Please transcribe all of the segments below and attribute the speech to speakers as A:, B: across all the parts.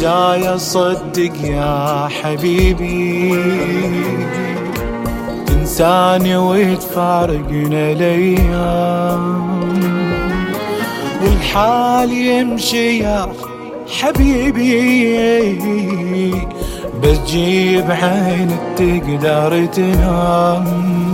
A: جاي أصدق يا حبيبي تنساني وتفارقنا الأيام، والحال يمشي يا حبيبي بس جيب عينك تقدر تنام.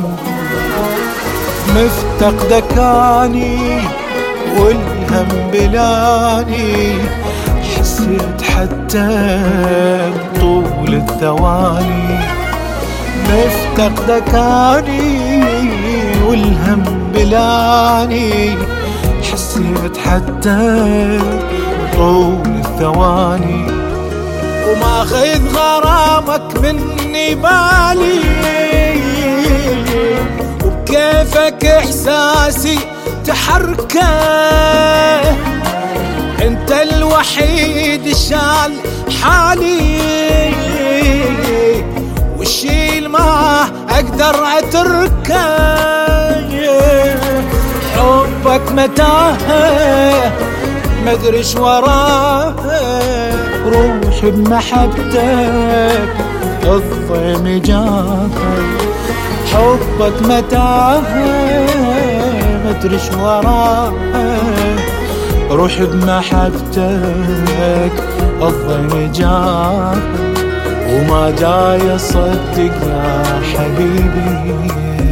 A: مفتقدك اني والهم بلاني، حسيت حتى بطول الثواني. مفتقدك اني والهم بلاني، حسيت حتى بطول الثواني. وماخذ غرامك مني بالي، وبكيفك احساسي تحركه. انت الوحيد شال حالي، والشي ما اقدر اتركه. حبك متاهه مدري ايش وراه، روحي بمحبتك الضيم جاك. حبك متاهه مدري ايش وراه، روحي بمحبتك الضيم جاك. وما جاي اصدق يا حبيبي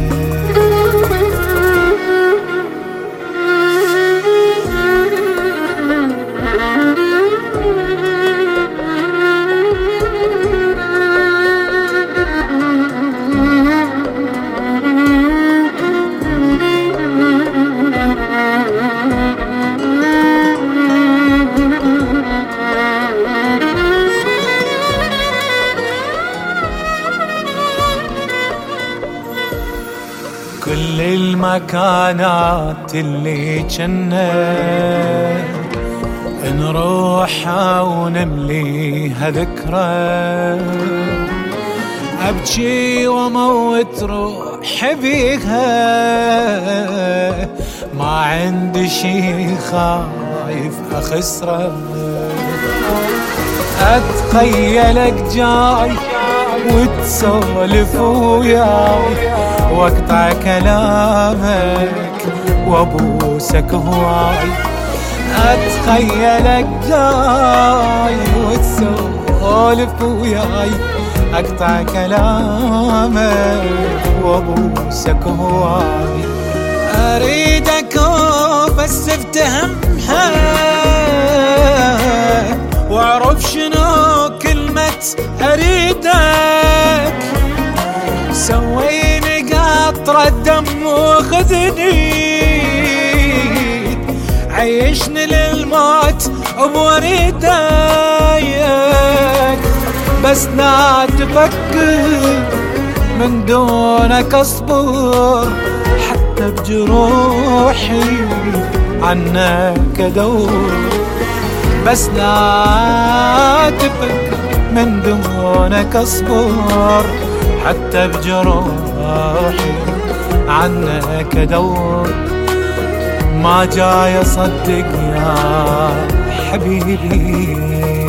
A: كل المكانات اللي جنة نروحها ونمليها ذكرى. أبكي وأموت روحي بيها، ما عندي شي خايف أخسره. أتخيلك جاي وتسولف وياي، واقطع كلامك وابوسك هواي. اتخيلك جاي وتسولف وياي، اقطع كلامك وابوسك هواي. اريدك بس افتهمها واعرف شنو كلمة اريدك. سويني قطرة دم وخذني، عيشني للموت بوريدك. بس لا تفكر من دونك اصبر، حتى بجروحي عنك ادور. بس لا تفكر من دونك اصبر، حتى بجروحي عنك ادور. ما جاي اصدق يا حبيبي